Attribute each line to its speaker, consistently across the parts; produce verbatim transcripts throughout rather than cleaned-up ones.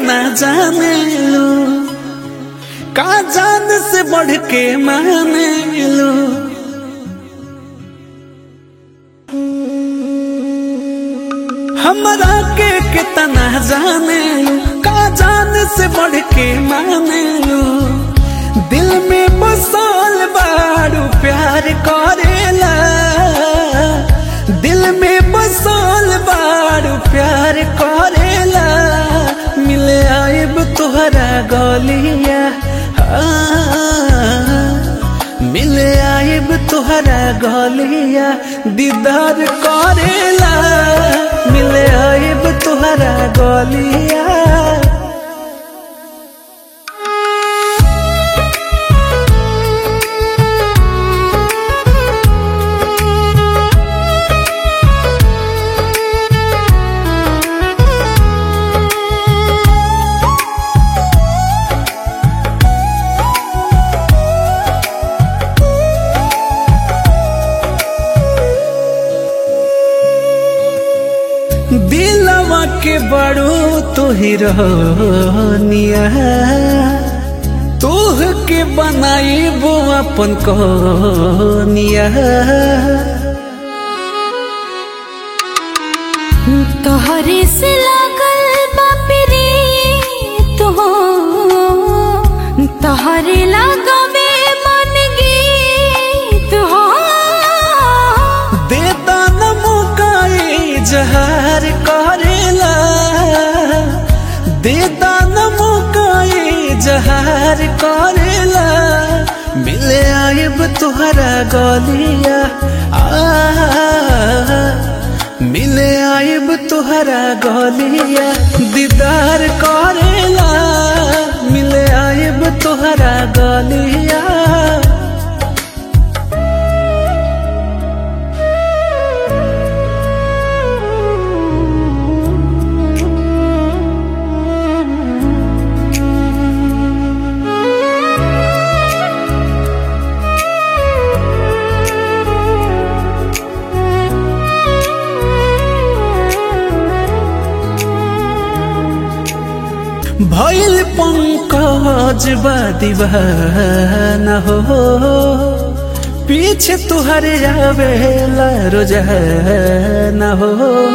Speaker 1: कितना जाने लो, का जान से बढ़ के माने लो। हमरा के कितना जाने लो, का जान से बढ़ के माने लो। दिल में बसल बारू प्यार करेला, दिल में बसल बारू प्यार करेला। मिले आइब तुहरा गलिया, मिले आइब तुहरा गलिया, दीदार करेला। मिले आइब तुहरा गलिया। दिलवा के बड़ो तू ही रहनिया, तोह के बनाई वो अपन कहानिया।
Speaker 2: तोहरे से लागल बापरी तो तोहरे लगावे मन गीत हो।
Speaker 1: दे दाना मौकाए जहर करेला, दे दाना मौकाए जहर करेला। मिले आइब तुहरा गलिया, मिले आइब तुहरा गलिया, दीदार करेला। मिले आइब तुहरा गलिया। भइल पंकज बा दीवाना हो, पीछे तुहरे आवेला रोजाना हो।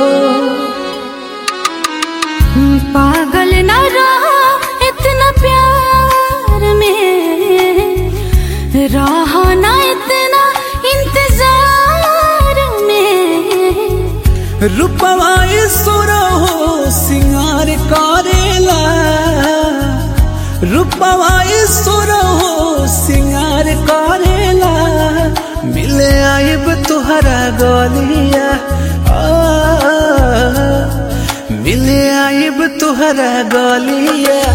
Speaker 2: पागल न रहो इतना प्यार में, रहो ना इतना इंतजार में।
Speaker 1: रूपवा सुरो सिंगार करेला, रूपवा सुरो सिंगार करेला। मिले आइब तुहरा गलिया, मिले आइब तुहरा गलिया,